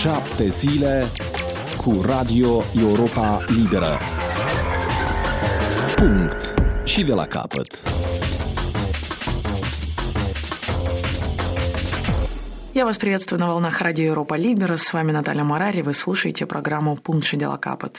7 zile cu Radio Europa Liberă. Punct. Și de la capăt. Я вас приветствую на волнах Радио Европа Либера. С вами Наталья Марари. Вы слушаете программу «Пункт Ши-де-ла Капот».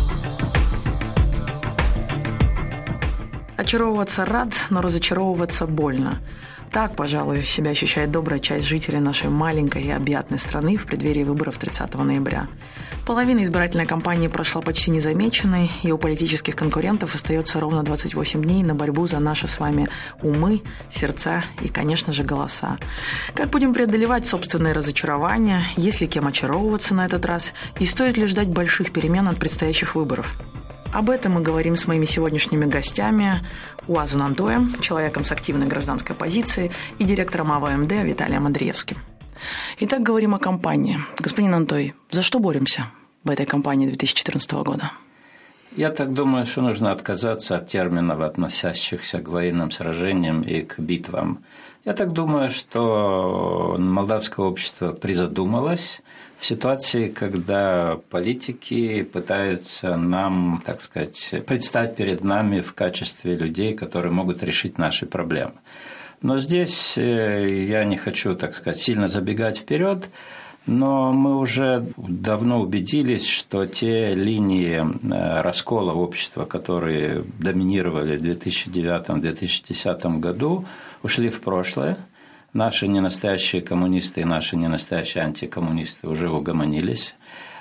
Очаровываться рад, но разочаровываться больно. Так, пожалуй, себя ощущает добрая часть жителей нашей маленькой и объятной страны в преддверии выборов 30 ноября. Половина избирательной кампании прошла почти незамеченной, и у политических конкурентов остается ровно 28 дней на борьбу за наши с вами умы, сердца и, конечно же, голоса. Как будем преодолевать собственные разочарования, есть ли кем очаровываться на этот раз, и стоит ли ждать больших перемен от предстоящих выборов? Об этом мы говорим с моими сегодняшними гостями: Уазу Нантоем, человеком с активной гражданской позицией, и директором АВМД Виталием Андреевским. Итак, говорим о кампании. Господин Антой, за что боремся в этой кампании 2014 года? Я так думаю, что нужно отказаться от терминов, относящихся к военным сражениям и к битвам. Я так думаю, что молдавское общество призадумалось в ситуации, когда политики пытаются нам, так сказать, предстать перед нами в качестве людей, которые могут решить наши проблемы. Но здесь я не хочу, так сказать, сильно забегать вперед, но мы уже давно убедились, что те линии раскола общества, которые доминировали в 2009-2010 году, ушли в прошлое. Наши ненастоящие коммунисты и наши ненастоящие антикоммунисты уже угомонились.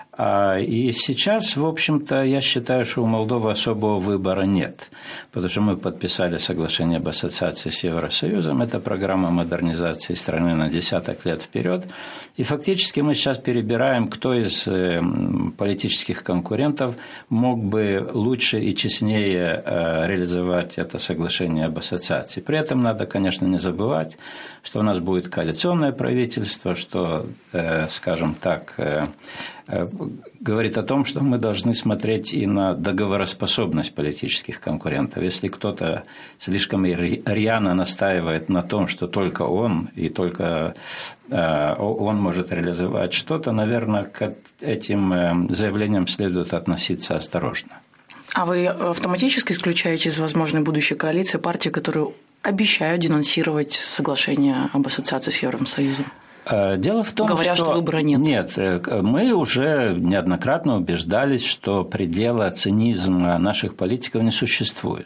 И сейчас, в общем-то, я считаю, что у Молдовы особого выбора нет, потому что мы подписали соглашение об ассоциации с Евросоюзом. Это программа модернизации страны на десяток лет вперед. И фактически мы сейчас перебираем, кто из политических конкурентов мог бы лучше и честнее реализовать это соглашение об ассоциации. При этом надо, конечно, не забывать, что у нас будет коалиционное правительство, что, скажем так, говорит о том, что мы должны смотреть и на договороспособность политических конкурентов. Если кто-то слишком рьяно настаивает на том, что только он и только он может реализовать что-то, наверное, к этим заявлениям следует относиться осторожно. А вы автоматически исключаете из возможной будущей коалиции партии, которые обещают денонсировать соглашение об ассоциации с Евросоюзом? Дело в том, говоря, что выбора нет. Нет, мы уже неоднократно убеждались, что предела цинизма наших политиков не существует.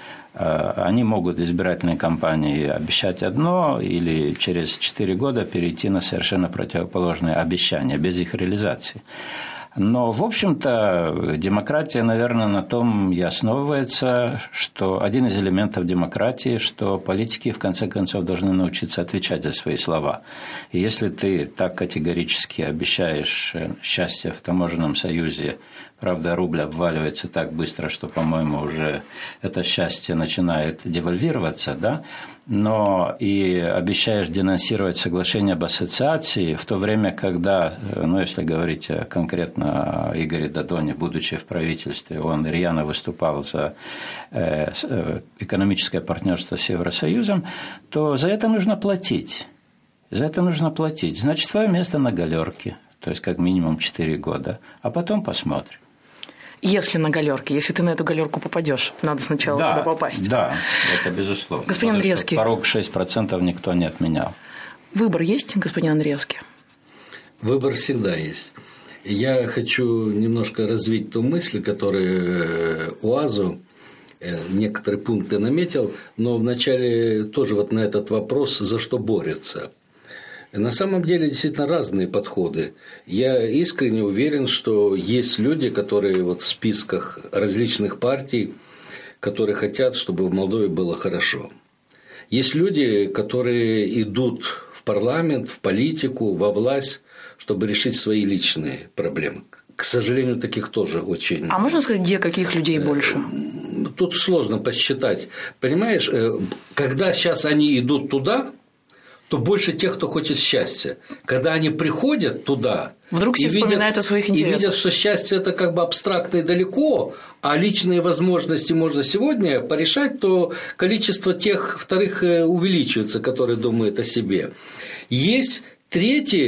Они могут в избирательной кампании обещать одно или через 4 года перейти на совершенно противоположные обещания без их реализации. Но, в общем-то, демократия, наверное, на том и основывается, что один из элементов демократии, что политики, в конце концов, должны научиться отвечать за свои слова. И если ты так категорически обещаешь счастье в таможенном союзе, правда, рубль обваливается так быстро, что, по-моему, уже это счастье начинает девальвироваться, да? Но и обещаешь денонсировать соглашение об ассоциации в то время, когда, ну, если говорить конкретно о Игоре Додоне, будучи в правительстве, он рьяно выступал за экономическое партнерство с Евросоюзом, то за это нужно платить. За это нужно платить. Значит, твое место на галерке, то есть как минимум 4 года, а потом посмотрим. Если на галерке, если ты на эту галерку попадешь, надо сначала туда попасть. Да, это безусловно. Господин Андреевский. Порог 6% никто не отменял. Выбор есть, господин Андреевский? Выбор всегда есть. Я хочу немножко развить ту мысль, которую Уазу некоторые пункты наметил, но вначале тоже вот на этот вопрос, за что борются. На самом деле действительно разные подходы. Я искренне уверен, что есть люди, которые вот в списках различных партий, которые хотят, чтобы в Молдове было хорошо. Есть люди, которые идут в парламент, в политику, во власть, чтобы решить свои личные проблемы. К сожалению, таких тоже очень. А можно сказать, где каких людей больше? Тут сложно посчитать. Понимаешь, когда сейчас они идут туда, то больше тех, кто хочет счастья. Когда они приходят туда, вдруг все вспоминают о своих интересах. И видят, что счастье – это как бы абстрактно и далеко, а личные возможности можно сегодня порешать, то количество тех вторых увеличивается, которые думают о себе. Есть третьи,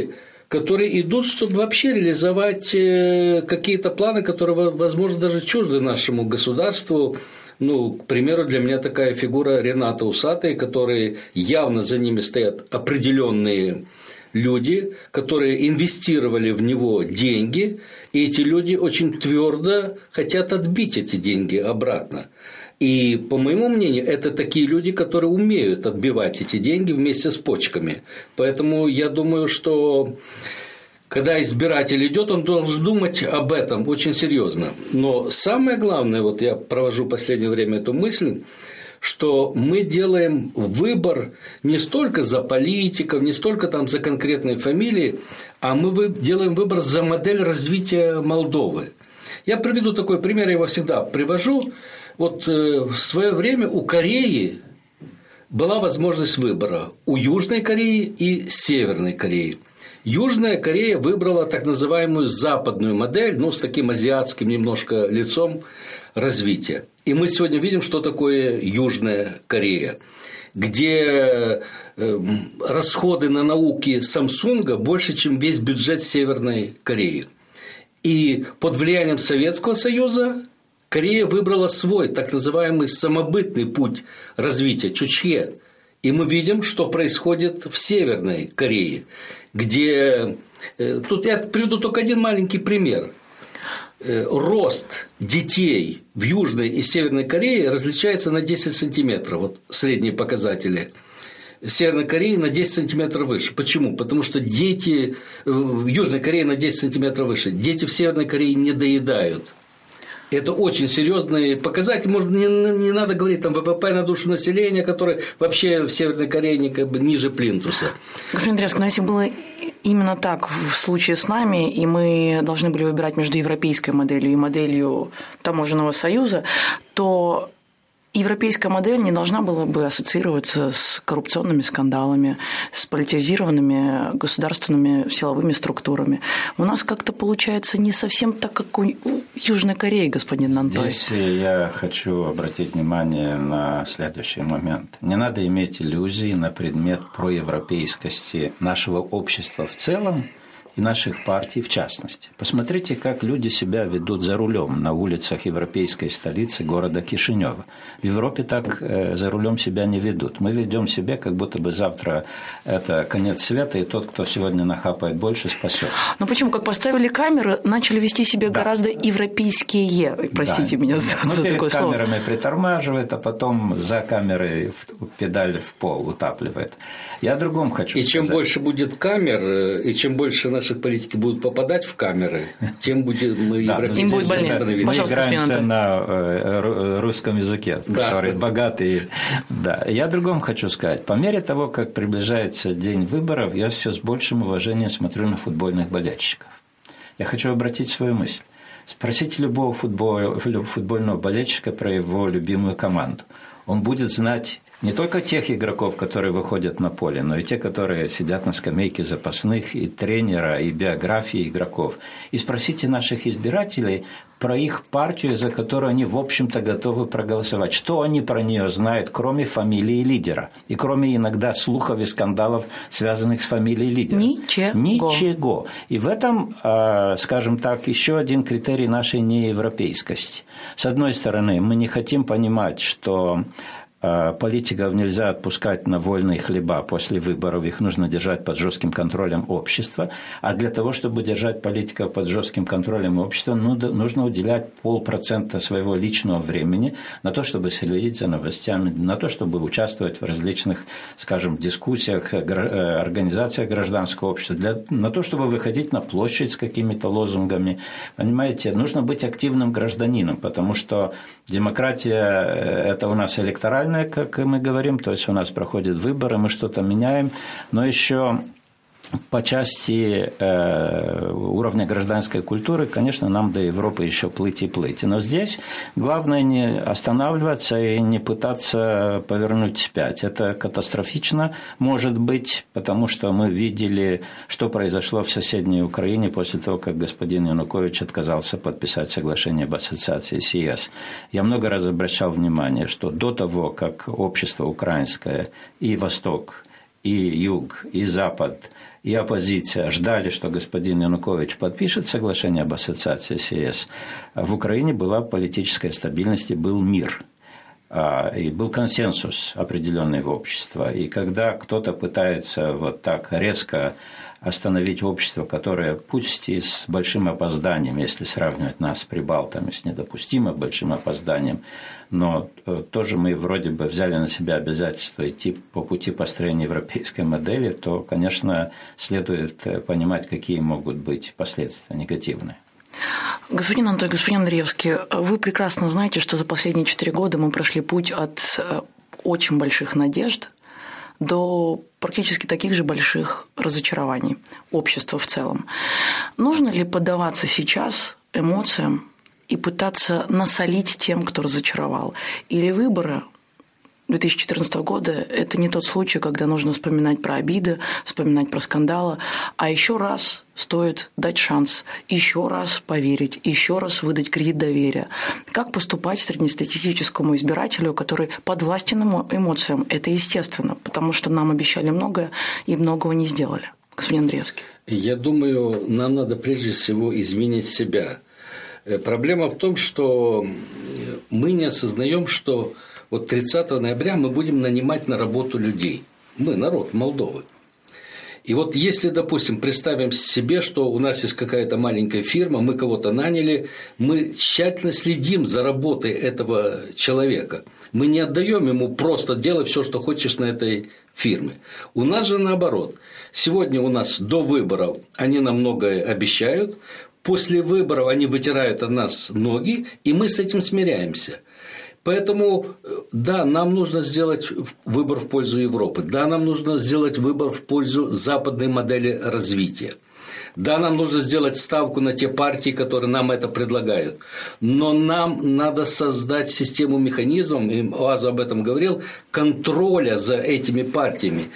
которые идут, чтобы вообще реализовать какие-то планы, которые, возможно, даже чужды нашему государству. Ну, к примеру, для меня такая фигура Рената Усатый, которые явно за ними стоят определенные люди, которые инвестировали в него деньги, и эти люди очень твердо хотят отбить эти деньги обратно. И, по моему мнению, это такие люди, которые умеют отбивать эти деньги вместе с почками. Поэтому я думаю, что когда избиратель идет, он должен думать об этом очень серьезно. Но самое главное, вот я провожу в последнее время эту мысль, что мы делаем выбор не столько за политиков, не столько там за конкретные фамилии, а мы делаем выбор за модель развития Молдовы. Я приведу такой пример, я его всегда привожу. Вот в свое время у Кореи была возможность выбора у Южной Кореи и Северной Кореи. Южная Корея выбрала так называемую западную модель, ну, с таким азиатским немножко лицом развития. И мы сегодня видим, что такое Южная Корея, где расходы на науки Самсунга больше, чем весь бюджет Северной Кореи. И под влиянием Советского Союза Корея выбрала свой так называемый самобытный путь развития Чучхе. И мы видим, что происходит в Северной Корее, где… Тут я приведу только один маленький пример. Рост детей в Южной и Северной Корее различается на 10 сантиметров, вот средние показатели. В Северной Корее на 10 сантиметров выше. Почему? Потому что дети в Южной Корее на 10 сантиметров выше. Дети в Северной Корее не доедают. Это очень серьезный показатель. Может, не надо говорить там ВВП на душу населения, который вообще в Северной Корее как бы ниже плинтуса. Господин Андрейск, но если было именно так в случае с нами, и мы должны были выбирать между европейской моделью и моделью таможенного союза, то европейская модель не должна была бы ассоциироваться с коррупционными скандалами, с политизированными государственными силовыми структурами. У нас как-то получается не совсем так, как у Южной Кореи, господин Антой. Здесь я хочу обратить внимание на следующий момент. Не надо иметь иллюзий на предмет проевропейскости нашего общества в целом и наших партий в частности. Посмотрите, как люди себя ведут за рулем на улицах европейской столицы города Кишинева. В Европе так за рулем себя не ведут. Мы ведем себя, как будто бы завтра это конец света, и тот, кто сегодня нахапает больше, спасется. Но почему? Как поставили камеры, начали вести себя гораздо европейские. Простите меня за такое слово. Перед камерами притормаживает, а потом за камерой педаль в пол утапливает. Я о другом хочу сказать. И чем больше будет камер, и чем больше наших политики будут попадать в камеры, тем будем мы европейскими становиться. Мы играемся на русском языке, который богатый. Да. Я о другом хочу сказать. По мере того, как приближается день выборов, я все с большим уважением смотрю на футбольных болельщиков. Я хочу обратить свою мысль. Спросите любого футбольного болельщика про его любимую команду. Он будет знать не только тех игроков, которые выходят на поле, но и те, которые сидят на скамейке запасных, и тренера, и биографии игроков. И спросите наших избирателей про их партию, за которую они, в общем-то, готовы проголосовать. Что они про нее знают, кроме фамилии лидера? И кроме иногда слухов и скандалов, связанных с фамилией лидера? Ничего. И в этом, скажем так, еще один критерий нашей неевропейскости. С одной стороны, мы не хотим понимать, что политиков нельзя отпускать на вольные хлеба после выборов, их нужно держать под жестким контролем общества, а для того, чтобы держать политиков под жестким контролем общества, нужно уделять 0,5% своего личного времени на то, чтобы следить за новостями, на то, чтобы участвовать в различных, скажем, дискуссиях, организациях гражданского общества, на то, чтобы выходить на площадь с какими-то лозунгами. Понимаете, нужно быть активным гражданином, потому что демократия – это у нас электоральная, как мы говорим, то есть у нас проходят выборы, мы что-то меняем, но еще по части уровня гражданской культуры, конечно, нам до Европы еще плыть и плыть. Но здесь главное не останавливаться и не пытаться повернуть вспять. Это катастрофично может быть, потому что мы видели, что произошло в соседней Украине после того, как господин Янукович отказался подписать соглашение об ассоциации с ЕС. Я много раз обращал внимание, что до того, как общество украинское и Восток, и Юг, и Запад, и оппозиция ждали, что господин Янукович подпишет соглашение об ассоциации с ЕС, в Украине была политическая стабильность и был мир. И был консенсус определенный в обществе. И когда кто-то пытается вот так резко остановить общество, которое, пусть и с большим опозданием, если сравнивать нас с прибалтами, с недопустимо большим опозданием, но тоже мы вроде бы взяли на себя обязательство идти по пути построения европейской модели, то, конечно, следует понимать, какие могут быть последствия негативные. Господин Антой, господин Андреевский, вы прекрасно знаете, что за последние 4 года мы прошли путь от очень больших надежд до практически таких же больших разочарований общества в целом. Нужно ли поддаваться сейчас эмоциям и пытаться насолить тем, кто разочаровал? Или выборы 2014 года – это не тот случай, когда нужно вспоминать про обиды, вспоминать про скандалы, а еще раз стоит дать шанс, еще раз поверить, еще раз выдать кредит доверия. Как поступать среднестатистическому избирателю, который подвластен эмоциям? Это естественно, потому что нам обещали многое и многого не сделали. Господин Андреевский. Я думаю, нам надо прежде всего изменить себя. Проблема в том, что мы не осознаем, что вот 30 ноября мы будем нанимать на работу людей. Мы, народ Молдовы. И вот если, допустим, представим себе, что у нас есть какая-то маленькая фирма, мы кого-то наняли, мы тщательно следим за работой этого человека. Мы не отдаем ему просто делай все, что хочешь на этой фирме. У нас же наоборот. Сегодня у нас до выборов они нам многое обещают, после выборов они вытирают от нас ноги, и мы с этим смиряемся. Поэтому, да, нам нужно сделать выбор в пользу Европы, да, нам нужно сделать выбор в пользу западной модели развития. Да, нам нужно сделать ставку на те партии, которые нам это предлагают. Но нам надо создать систему механизмов, и Оазу об этом говорил, контроля за этими партиями.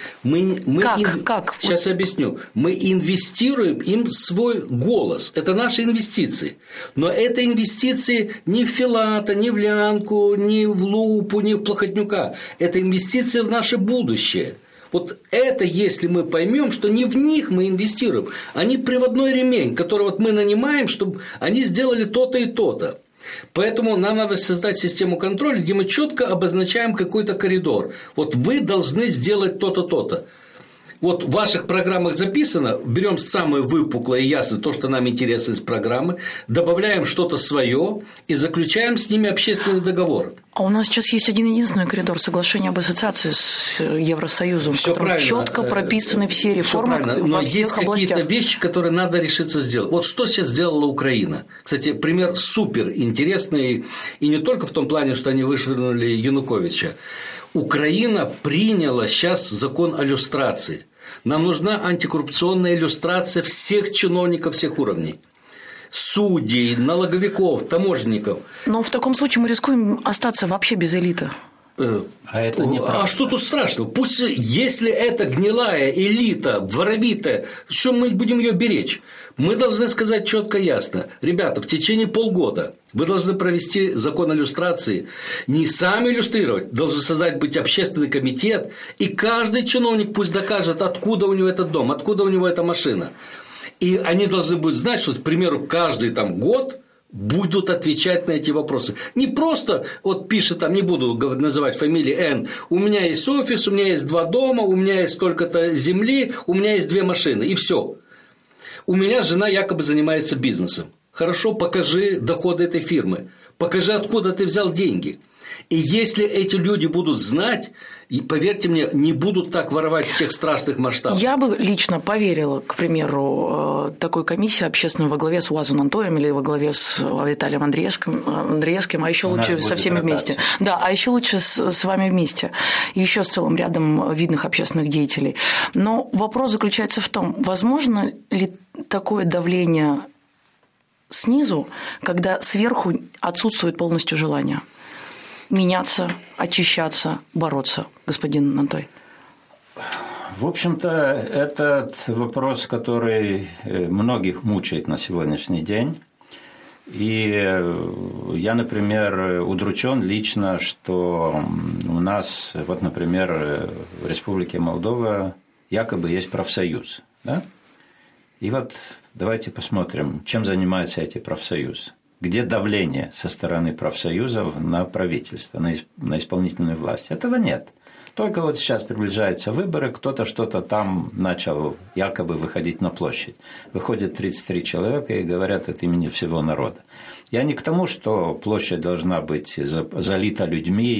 Как? Сейчас объясню. Мы инвестируем им свой голос. Это наши инвестиции. Но это инвестиции не в Филата, не в Лянку, не в Лупу, не в Плохотнюка. Это инвестиции в наше будущее. Вот это, если мы поймем, что не в них мы инвестируем, они приводной ремень, который вот мы нанимаем, чтобы они сделали то-то и то-то. Поэтому нам надо создать систему контроля, где мы четко обозначаем какой-то коридор. Вот вы должны сделать то-то, то-то. Вот в ваших программах записано, берем самое выпуклое и ясное, то, что нам интересно из программы, добавляем что-то свое и заключаем с ними общественный договор. А у нас сейчас есть один единственный коридор соглашения об ассоциации с Евросоюзом, в котором четко прописаны все реформы во всех областях. Но есть какие-то вещи, которые надо решиться сделать. Вот что сейчас сделала Украина. Кстати, пример супер интересный, и не только в том плане, что они вышвырнули Януковича. Украина приняла сейчас закон о люстрации. Нам нужна антикоррупционная иллюстрация всех чиновников всех уровней. Судей, налоговиков, таможенников. Но в таком случае мы рискуем остаться вообще без элиты. Это неправда. А что тут страшного? Пусть, если это гнилая элита, воровитая, что мы будем ее беречь? Мы должны сказать четко и ясно: ребята, в течение полгода вы должны провести закон о люстрации, не сами иллюстрировать, должен создать быть общественный комитет, и каждый чиновник пусть докажет, откуда у него этот дом, откуда у него эта машина. И они должны будут знать, что, к примеру, каждый год будут отвечать на эти вопросы. Не просто вот пишет там, не буду называть фамилии Н, у меня есть офис, у меня есть 2 дома, у меня есть столько-то земли, у меня есть 2 машины, и все. У меня жена якобы занимается бизнесом. Хорошо, покажи доходы этой фирмы, покажи, откуда ты взял деньги. И если эти люди будут знать, поверьте мне, не будут так воровать в тех страшных масштабах. Я бы лично поверила, к примеру, такой комиссии общественной во главе с Уазом Антоем или во главе с Виталием Андреевским, а еще лучше со всеми вместе. Да, а еще лучше с вами вместе. И еще с целым рядом видных общественных деятелей. Но вопрос заключается в том, возможно ли такое давление снизу, когда сверху отсутствует полностью желание меняться, очищаться, бороться, господин Антой? В общем-то, этот вопрос, который многих мучает на сегодняшний день. И я, например, удручен лично, что у нас, вот, например, в Республике Молдова якобы есть профсоюз. Да? И вот давайте посмотрим, чем занимаются эти профсоюзы. Где давление со стороны профсоюзов на правительство, на исполнительную власть? Этого нет. Только вот сейчас приближаются выборы, кто-то что-то там начал якобы выходить на площадь. Выходит 33 человека и говорят от имени всего народа. Я не к тому, что площадь должна быть залита людьми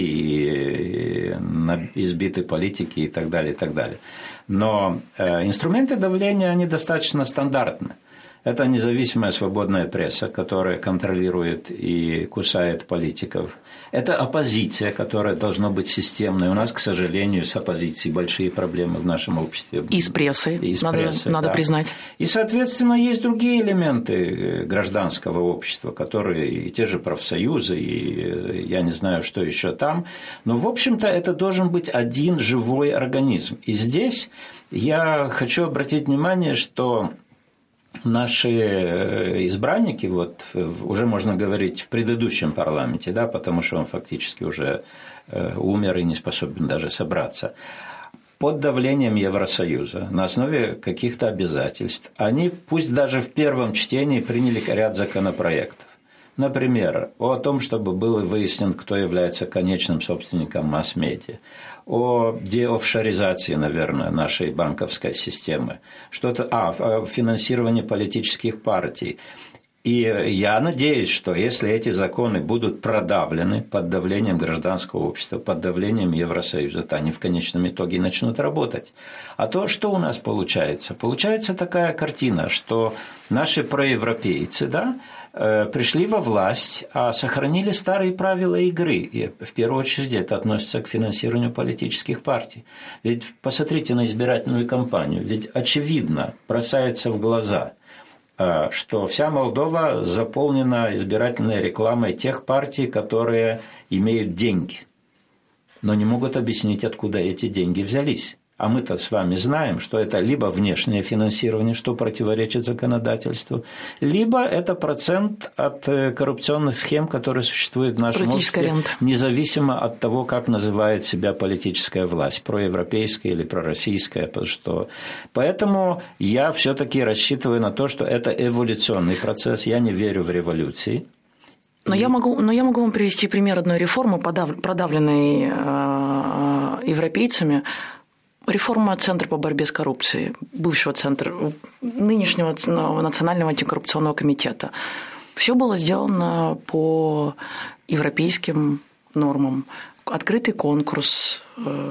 и избиты политики и так далее, и так далее. Но инструменты давления, они достаточно стандартны. Это независимая свободная пресса, которая контролирует и кусает политиков. Это оппозиция, которая должна быть системной. У нас, к сожалению, с оппозицией большие проблемы в нашем обществе. И с прессой, надо да. признать. И, соответственно, есть другие элементы гражданского общества, которые и те же профсоюзы, и я не знаю, что еще там. Но, в общем-то, это должен быть один живой организм. И здесь я хочу обратить внимание, что наши избранники, вот, уже можно говорить в предыдущем парламенте, да, потому что он фактически уже умер и не способен даже собраться, под давлением Евросоюза, на основе каких-то обязательств, они, пусть даже в первом чтении, приняли ряд законопроектов. Например, о том, чтобы был выяснен, кто является конечным собственником масс-медиа, о деофшоризации, наверное, нашей банковской системы, о финансировании политических партий. И я надеюсь, что если эти законы будут продавлены под давлением гражданского общества, под давлением Евросоюза, то они в конечном итоге начнут работать. А то, что у нас получается? Получается такая картина, что наши проевропейцы, да, пришли во власть, а сохранили старые правила игры. И в первую очередь это относится к финансированию политических партий. Ведь посмотрите на избирательную кампанию. Ведь очевидно, бросается в глаза, что вся Молдова заполнена избирательной рекламой тех партий, которые имеют деньги, но не могут объяснить, откуда эти деньги взялись. А мы-то с вами знаем, что это либо внешнее финансирование, что противоречит законодательству, либо это процент от коррупционных схем, которые существуют в нашем обществе, независимо от того, как называет себя политическая власть, проевропейская или пророссийская. Поэтому я все-таки рассчитываю на то, что это эволюционный процесс, я не верю в революции. Но я могу вам привести пример одной реформы, продавленной европейцами. Реформа Центра по борьбе с коррупцией, бывшего центра, нынешнего Национального антикоррупционного комитета. Все было сделано по европейским нормам. Открытый конкурс.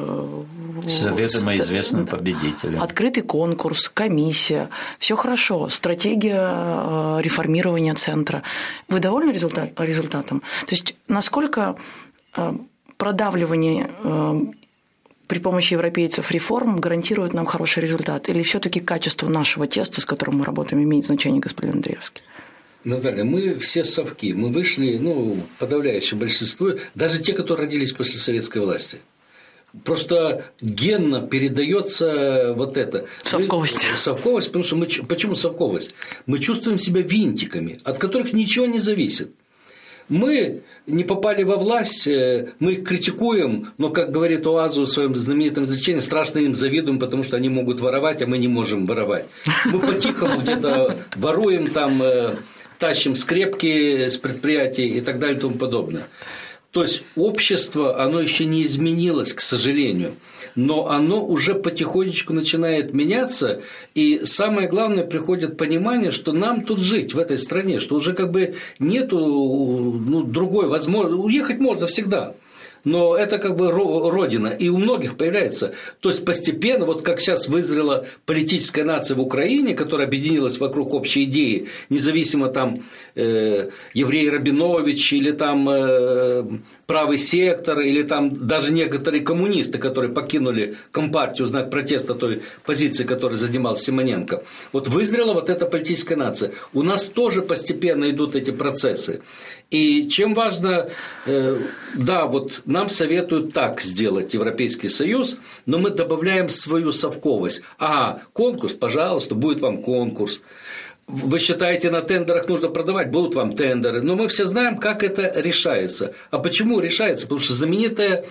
С заведомо известным победителем. Открытый конкурс, комиссия. Все хорошо. Стратегия реформирования центра. Вы довольны результатом? То есть, насколько продавливание при помощи европейцев реформ гарантирует нам хороший результат? Или все-таки качество нашего теста, с которым мы работаем, имеет значение, господин Андреевский? Наталья, мы все совки, мы вышли, подавляющее большинство, даже те, которые родились после советской власти. Просто генно передается вот это. Совковость. Совковость, потому что почему совковость? Мы чувствуем себя винтиками, от которых ничего не зависит. Мы не попали во власть, мы их критикуем, но, как говорит Оазу в своем знаменитом изречении, страшно им завидуем, потому что они могут воровать, а мы не можем воровать. Мы по-тихому где-то воруем, там, тащим скрепки с предприятий и так далее и тому подобное. То есть общество, оно еще не изменилось, к сожалению, но оно уже потихонечку начинает меняться, и самое главное, приходит понимание, что нам тут жить в этой стране, что уже как бы нету другой возможности, уехать можно всегда. Но это как бы родина, и у многих появляется. То есть постепенно, вот как сейчас вызрела политическая нация в Украине, которая объединилась вокруг общей идеи, независимо там еврей Рабинович, или там правый сектор, или там даже некоторые коммунисты, которые покинули Компартию в знак протеста той позиции, которой занимал Симоненко. Вот вызрела вот эта политическая нация. У нас тоже постепенно идут эти процессы. И чем важно, да, вот нам советуют так сделать Европейский Союз, но мы добавляем свою совковость. Конкурс, пожалуйста, будет вам конкурс. вы считаете, на тендерах нужно продавать? Будут вам тендеры. Но мы все знаем, как это решается. А почему решается? Потому что знаменитая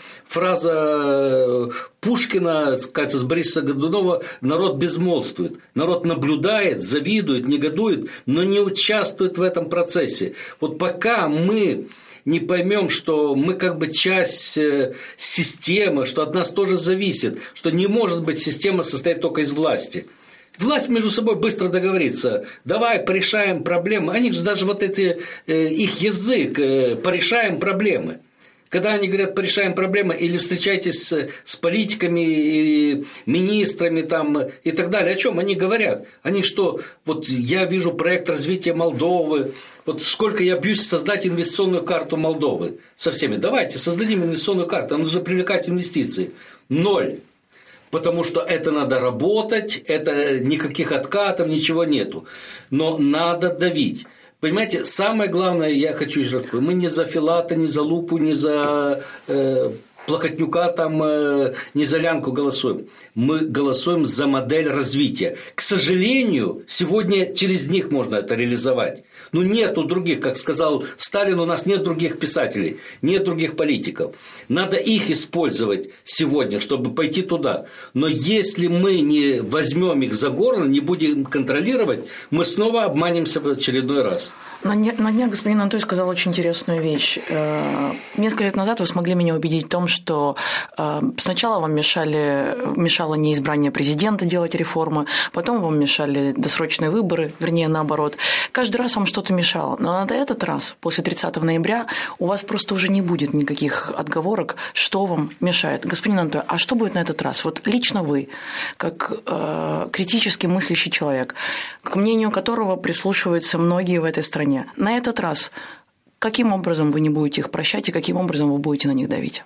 фраза Пушкина, кажется, с Бориса Годунова: народ безмолвствует. Народ наблюдает, завидует, негодует, но не участвует в этом процессе. Вот пока мы не поймем, что мы как бы часть системы, что от нас тоже зависит, что не может быть система состоять только из власти. Власть между собой быстро договорится. Давай порешаем проблемы. Они же даже вот эти, их язык, порешаем проблемы. Когда они говорят порешаем проблемы, или встречайтесь с политиками, и министрами там, и так далее, о чем они говорят? Они что, вот я вижу проект развития Молдовы, вот сколько я бьюсь создать инвестиционную карту Молдовы со всеми. Давайте создадим инвестиционную карту, нам нужно привлекать инвестиции. 0. Потому что это надо работать, это никаких откатов, ничего нету. Но надо давить. Понимаете, самое главное, я хочу еще раз сказать, мы не за Филата, не за Лупу, не за Плохотнюка, там, не за Лянку голосуем. Мы голосуем за модель развития. К сожалению, сегодня через них можно это реализовать. Ну, нету других, как сказал Сталин, у нас нет других писателей, нет других политиков. Надо их использовать сегодня, чтобы пойти туда. Но если мы не возьмем их за горло, не будем контролировать, мы снова обманемся в очередной раз. На днях господин Антой сказал очень интересную вещь. Несколько лет назад вы смогли меня убедить в том, что сначала вам мешало неизбрание президента делать реформы, потом вам мешали досрочные выборы, вернее, наоборот. Каждый раз вам что-то мешало. Но на этот раз, после 30 ноября, у вас просто уже не будет никаких отговорок, что вам мешает. Господин Антой, а что будет на этот раз? Вот лично вы, как критически мыслящий человек, к мнению которого прислушиваются многие в этой стране, на этот раз каким образом вы не будете их прощать и каким образом вы будете на них давить?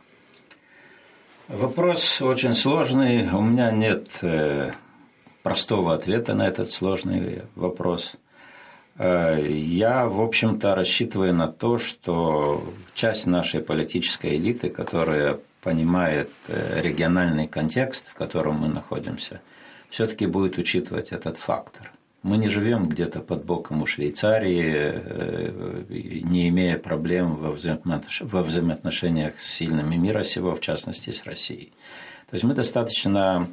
Вопрос очень сложный. У меня нет простого ответа на этот сложный вопрос. Я, в общем-то, рассчитываю на то, что часть нашей политической элиты, которая понимает региональный контекст, в котором мы находимся, все-таки будет учитывать этот фактор. Мы не живем где-то под боком у Швейцарии, не имея проблем во взаимоотношениях с сильными мира сего, в частности, с Россией. То есть мы достаточно,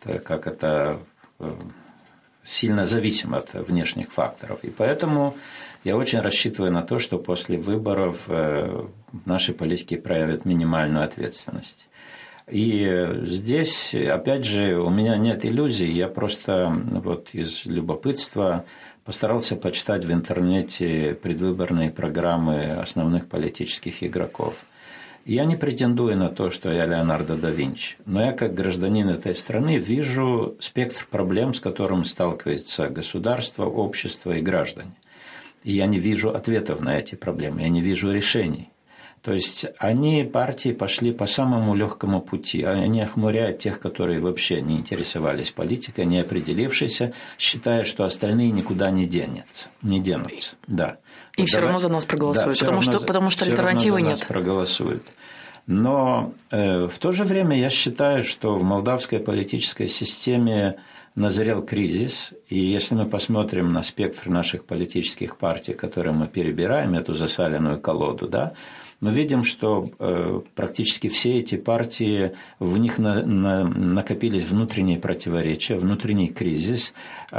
сильно зависим от внешних факторов. И поэтому я очень рассчитываю на то, что после выборов наши политики проявят минимальную ответственность. И здесь, опять же, у меня нет иллюзий, я просто вот из любопытства постарался почитать в интернете предвыборные программы основных политических игроков. Я не претендую на то, что я Леонардо да Винчи, но я как гражданин этой страны вижу спектр проблем, с которым сталкивается государство, общество и граждане. И я не вижу ответов на эти проблемы, я не вижу решений. То есть партии пошли по самому легкому пути, они охмуряют тех, которые вообще не интересовались политикой, не определившиеся, считая, что остальные никуда не денутся. Да. И вот все равно за нас проголосуют, да, потому что альтернативы нет. Нас проголосуют. Но в то же время я считаю, что в молдавской политической системе назрел кризис, и если мы посмотрим на спектр наших политических партий, которые мы перебираем, эту засаленную колоду, да, мы видим, что практически все эти партии, в них накопились внутренние противоречия, внутренний кризис,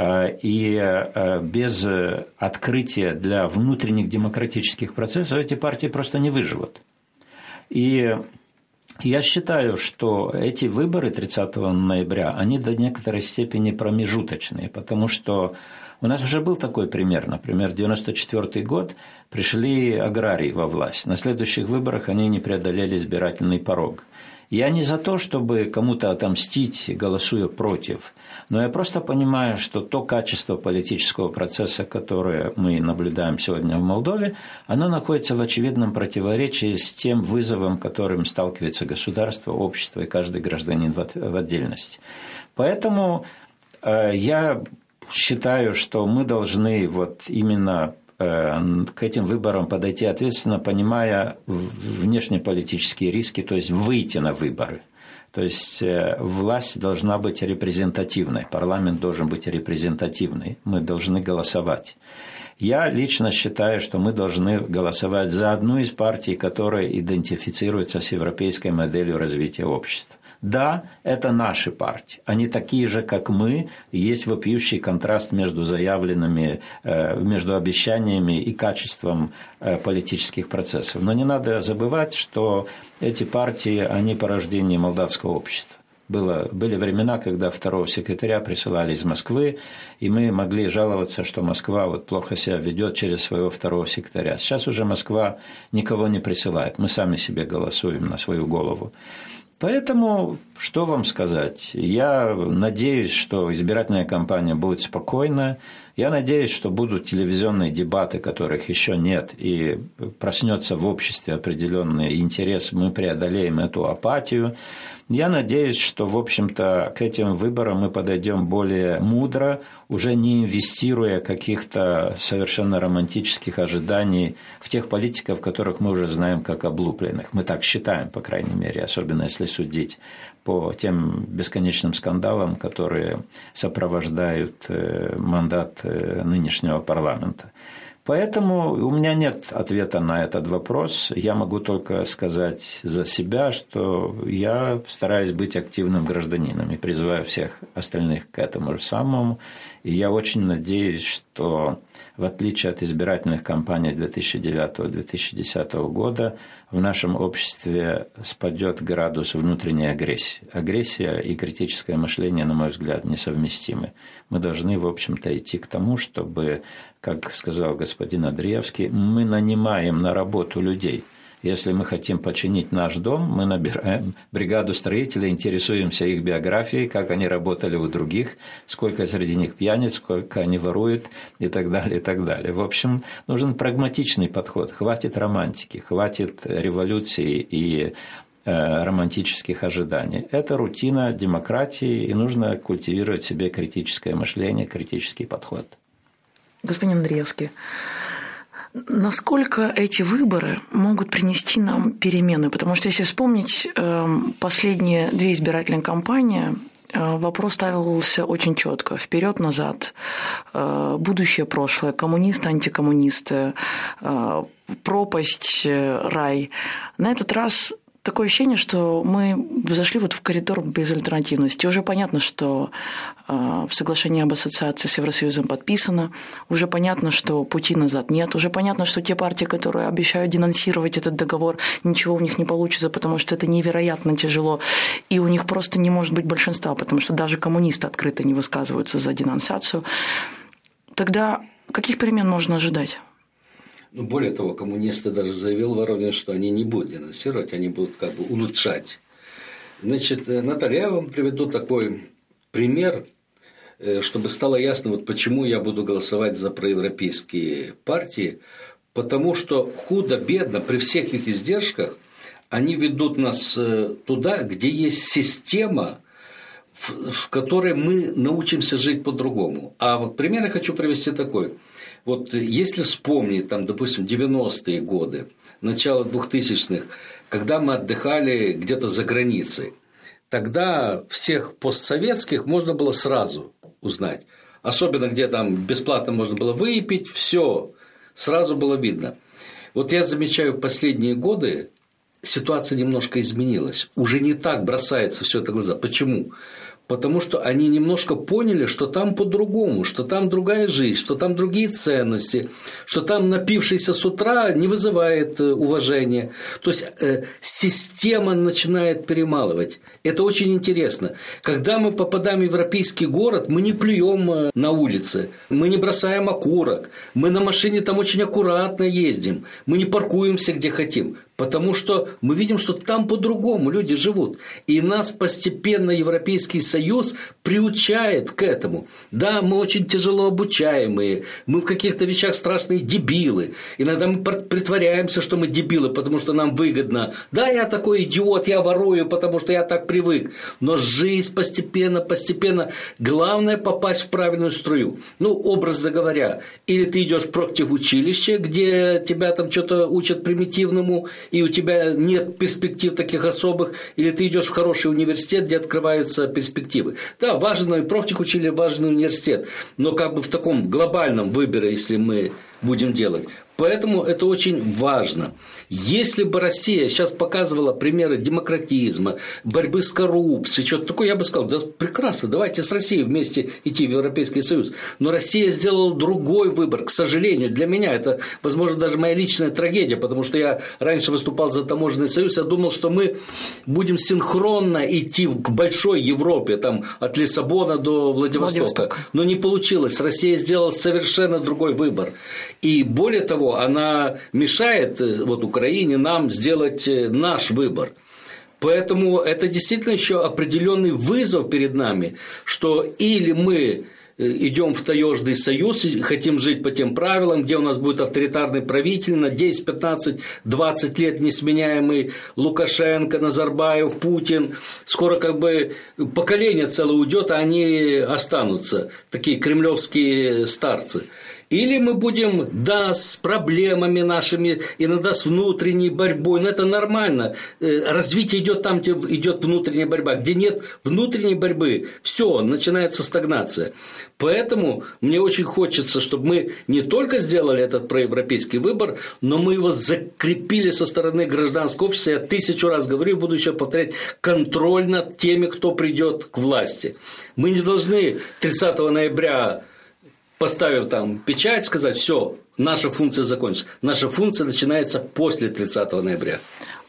и без открытия для внутренних демократических процессов эти партии просто не выживут. И я считаю, что эти выборы 30 ноября, они до некоторой степени промежуточные, потому что у нас уже был такой пример. Например, в 1994 год пришли аграрии во власть. На следующих выборах они не преодолели избирательный порог. Я не за то, чтобы кому-то отомстить, голосуя против, но я просто понимаю, что то качество политического процесса, которое мы наблюдаем сегодня в Молдове, оно находится в очевидном противоречии с тем вызовом, которым сталкивается государство, общество и каждый гражданин в отдельности. Поэтому я считаю, что мы должны вот именно к этим выборам подойти ответственно, понимая внешнеполитические риски, то есть выйти на выборы. То есть власть должна быть репрезентативной, парламент должен быть репрезентативный, мы должны голосовать. Я лично считаю, что мы должны голосовать за одну из партий, которая идентифицируется с европейской моделью развития общества. Да, это наши партии. Они такие же, как мы. Есть вопиющий контраст между заявленными, между обещаниями и качеством политических процессов. Но не надо забывать, что эти партии, они порождение молдавского общества. Были времена, когда второго секретаря присылали из Москвы, и мы могли жаловаться, что Москва вот плохо себя ведет через своего второго секретаря. Сейчас уже Москва никого не присылает. Мы сами себе голосуем на свою голову. Поэтому, что вам сказать? Я надеюсь, что избирательная кампания будет спокойная. Я надеюсь, что будут телевизионные дебаты, которых еще нет, и проснется в обществе определенный интерес, мы преодолеем эту апатию. Я надеюсь, что, в общем-то, к этим выборам мы подойдем более мудро, уже не инвестируя каких-то совершенно романтических ожиданий в тех политиков, которых мы уже знаем как облупленных. Мы так считаем, по крайней мере, особенно если судить по тем бесконечным скандалам, которые сопровождают мандат нынешнего парламента. Поэтому у меня нет ответа на этот вопрос. Я могу только сказать за себя, что я стараюсь быть активным гражданином и призываю всех остальных к этому же самому. И я очень надеюсь, что в отличие от избирательных кампаний 2009-2010 года, в нашем обществе спадет градус внутренней агрессии. Агрессия и критическое мышление, на мой взгляд, несовместимы. Мы должны, в общем-то, идти к тому, чтобы, как сказал господин Андреевский, мы нанимаем на работу людей. Если мы хотим починить наш дом, мы набираем бригаду строителей, интересуемся их биографией, как они работали у других, сколько среди них пьяниц, сколько они воруют и так далее, и так далее. В общем, нужен прагматичный подход. Хватит романтики, хватит революции и романтических ожиданий. Это рутина демократии, и нужно культивировать в себе критическое мышление, критический подход. Господин Андреевский, насколько эти выборы могут принести нам перемены? Потому что, если вспомнить последние две избирательные кампании, вопрос ставился очень четко: вперед-назад, будущее, прошлое, коммунисты, антикоммунисты, пропасть, рай. На этот раз такое ощущение, что мы зашли вот в коридор безальтернативности. Уже понятно, что соглашение об ассоциации с Евросоюзом подписано, уже понятно, что пути назад нет, уже понятно, что те партии, которые обещают денонсировать этот договор, ничего у них не получится, потому что это невероятно тяжело, и у них просто не может быть большинства, потому что даже коммунисты открыто не высказываются за денонсацию. Тогда каких перемен можно ожидать? Ну, более того, коммунисты даже заявил Воронин, что они не будут денонсировать, они будут как бы улучшать. Значит, Наталья, я вам приведу такой пример, чтобы стало ясно, вот почему я буду голосовать за проевропейские партии. Потому что худо-бедно, при всех их издержках, они ведут нас туда, где есть система, в которой мы научимся жить по-другому. А вот пример я хочу привести такой. Вот если вспомнить, там, допустим, 90-е годы, начало 2000-х, когда мы отдыхали где-то за границей, тогда всех постсоветских можно было сразу узнать. Особенно, где там бесплатно можно было выпить, все сразу было видно. Вот я замечаю, в последние годы ситуация немножко изменилась. Уже не так бросается все это в глаза. Почему? Потому что они немножко поняли, что там по-другому, что там другая жизнь, что там другие ценности, что там напившийся с утра не вызывает уважения. То есть система начинает перемалывать. Это очень интересно. Когда мы попадаем в европейский город, мы не плюем на улице, мы не бросаем окурок, мы на машине там очень аккуратно ездим, мы не паркуемся где хотим. Потому что мы видим, что там по-другому люди живут. И нас постепенно Европейский Союз приучает к этому. Да, мы очень тяжело обучаемые, мы в каких-то вещах страшные дебилы. Иногда мы притворяемся, что мы дебилы, потому что нам выгодно. Да, я такой идиот, я ворую, потому что я так привык. Но жизнь постепенно. Главное попасть в правильную струю. Ну, образно говоря, или ты идешь в профтехучилище, где тебя там что-то учат примитивному, и у тебя нет перспектив таких особых, или ты идешь в хороший университет, где открываются перспективы. Да, важен и профтехучилище, важен университет, но как бы в таком глобальном выборе, если мы будем делать. Поэтому это очень важно. Если бы Россия сейчас показывала примеры демократизма, борьбы с коррупцией, что-то такое, я бы сказал, да прекрасно, давайте с Россией вместе идти в Европейский Союз. Но Россия сделала другой выбор, к сожалению. Для меня это, возможно, даже моя личная трагедия, потому что я раньше выступал за таможенный союз, я думал, что мы будем синхронно идти к большой Европе, там, от Лиссабона до Владивостока. Но не получилось. Россия сделала совершенно другой выбор. И более того, она мешает вот Украине нам сделать наш выбор. Поэтому это действительно еще определенный вызов перед нами, что или мы идем в таежный союз и хотим жить по тем правилам, где у нас будет авторитарный правитель на 10, 15, 20 лет несменяемый Лукашенко, Назарбаев, Путин. Скоро как бы поколение целое уйдет, а они останутся, такие кремлевские старцы. Или мы будем, да, с проблемами нашими, иногда с внутренней борьбой, но это нормально. Развитие идет там, где идет внутренняя борьба. Где нет внутренней борьбы, все, начинается стагнация. Поэтому мне очень хочется, чтобы мы не только сделали этот проевропейский выбор, но мы его закрепили со стороны гражданского общества. Я 1000 раз говорю, буду еще повторять, контроль над теми, кто придет к власти. Мы не должны 30 ноября, поставив там печать, сказать, все, наша функция закончится. Наша функция начинается после 30 ноября.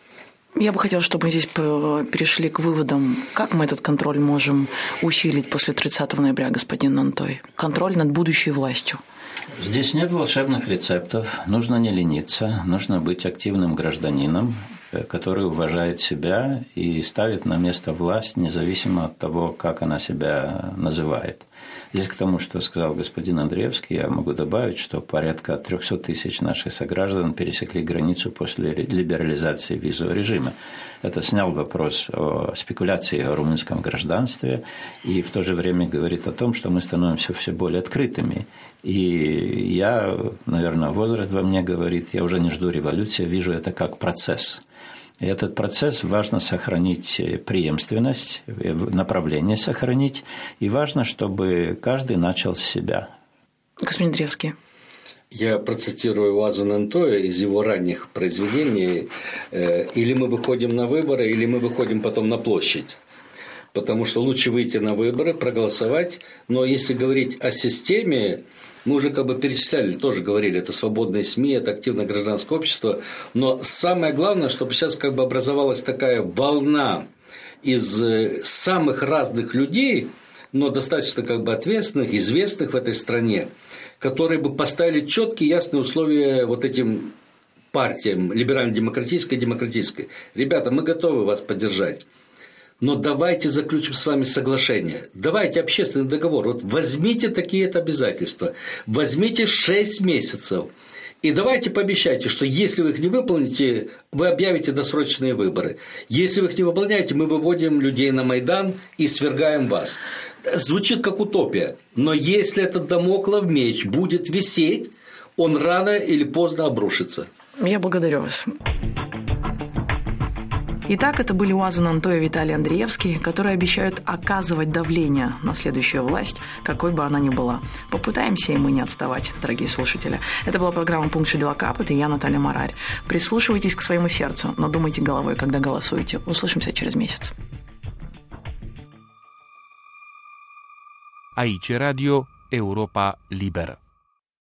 Я бы хотела, чтобы мы здесь перешли к выводам, как мы этот контроль можем усилить после 30 ноября, господин Нантой. Контроль над будущей властью. Здесь нет волшебных рецептов. Нужно не лениться, нужно быть активным гражданином, который уважает себя и ставит на место власть, независимо от того, как она себя называет. Здесь к тому, что сказал господин Андреевский, я могу добавить, что порядка 300 тысяч наших сограждан пересекли границу после либерализации визового режима. Это снял вопрос о спекуляции о румынском гражданстве и в то же время говорит о том, что мы становимся все более открытыми. И я, наверное, возраст во мне говорит, я уже не жду революции, вижу это как процесс. И этот процесс важно сохранить преемственность, направление сохранить, и важно, чтобы каждый начал с себя. Господин Андреевский. Я процитирую Уазу Нантоя из его ранних произведений. Или мы выходим на выборы, или мы выходим потом на площадь. Потому что лучше выйти на выборы, проголосовать. Но если говорить о системе, мы уже как бы перечисляли, тоже говорили, это свободные СМИ, это активное гражданское общество. Но самое главное, чтобы сейчас как бы образовалась такая волна из самых разных людей, но достаточно как бы ответственных, известных в этой стране, которые бы поставили четкие, ясные условия вот этим партиям, либерально-демократической и демократической. Ребята, мы готовы вас поддержать. Но давайте заключим с вами соглашение, давайте общественный договор, вот возьмите такие-то обязательства, возьмите 6 месяцев, и давайте пообещайте, что если вы их не выполните, вы объявите досрочные выборы. Если вы их не выполняете, мы выводим людей на Майдан и свергаем вас. Звучит как утопия, но если этот дамоклов меч будет висеть, он рано или поздно обрушится. Я благодарю вас. Итак, это были Уазу Нантой и Виталий Андреевский, которые обещают оказывать давление на следующую власть, какой бы она ни была. Попытаемся и мы не отставать, дорогие слушатели. Это была программа «Пункт Шедела Капут» и я, Наталья Марарь. Прислушивайтесь к своему сердцу, но думайте головой, когда голосуете. Услышимся через месяц. Aici Radio Europa Liberă.